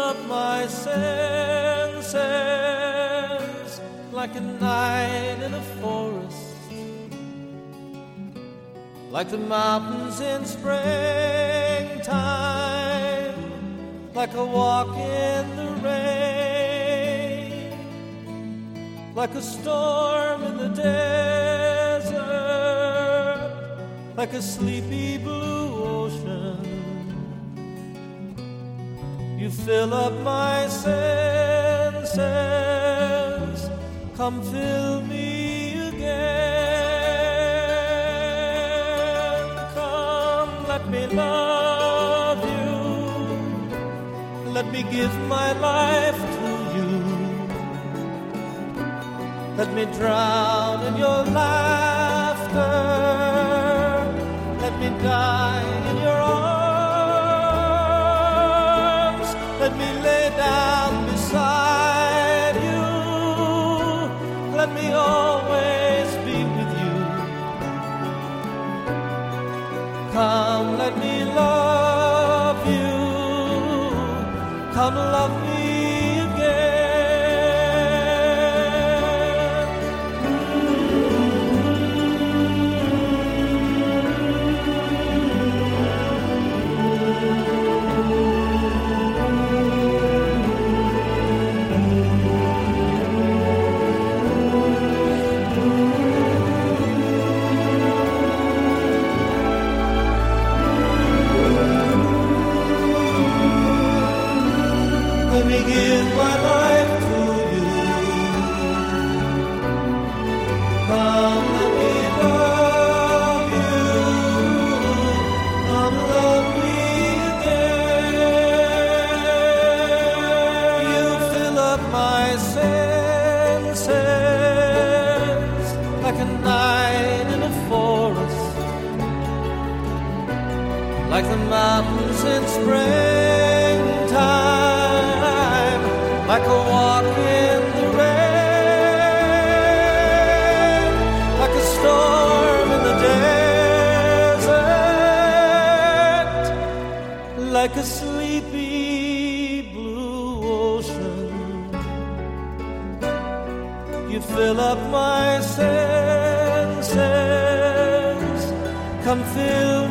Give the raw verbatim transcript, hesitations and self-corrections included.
up my senses like a night in a forest, like the mountains in springtime, like a walk in the rain, like a storm in the desert, like a sleepy blue ocean. You fill up my senses, come fill me again. Come, let me love you, let me give my life to you, let me drown in your laughter, let me die in your arms, let me lay down beside you, let me always be with you. Come, let me love you, come love me again. Let me give my life to you. Come, let me love you. Come, love me again. You fill up my senses like a night in a forest, like the mountains in springtime, like a walk in the rain, like a storm in the desert, like a sleepy blue ocean. You fill up my senses, come fill